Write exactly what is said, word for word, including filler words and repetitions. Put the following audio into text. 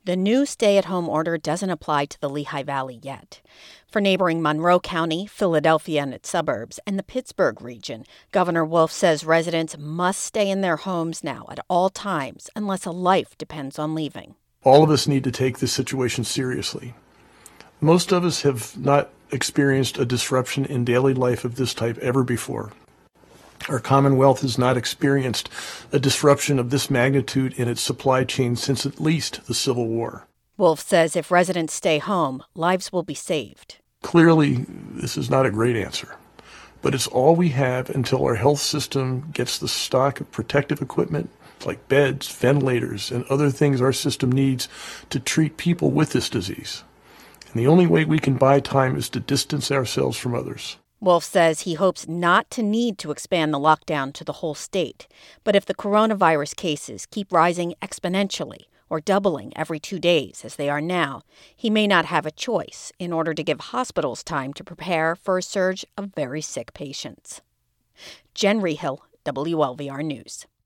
The new stay-at-home order doesn't apply to the Lehigh Valley yet. For neighboring Monroe County, Philadelphia and its suburbs, and the Pittsburgh region, Governor Wolf says residents must stay in their homes now at all times unless a life depends on leaving. All of us need to take this situation seriously. Most of us have not experienced a disruption in daily life of this type ever before. Our Commonwealth has not experienced a disruption of this magnitude in its supply chain since at least the Civil War. Wolf says if residents stay home, lives will be saved. Clearly, this is not a great answer, but it's all we have until our health system gets the stock of protective equipment like beds, ventilators, and other things our system needs to treat people with this disease. And the only way we can buy time is to distance ourselves from others. Wolf says he hopes not to need to expand the lockdown to the whole state. But if the coronavirus cases keep rising exponentially or doubling every two days as they are now, he may not have a choice in order to give hospitals time to prepare for a surge of very sick patients. Jen Rehill, W L V R News.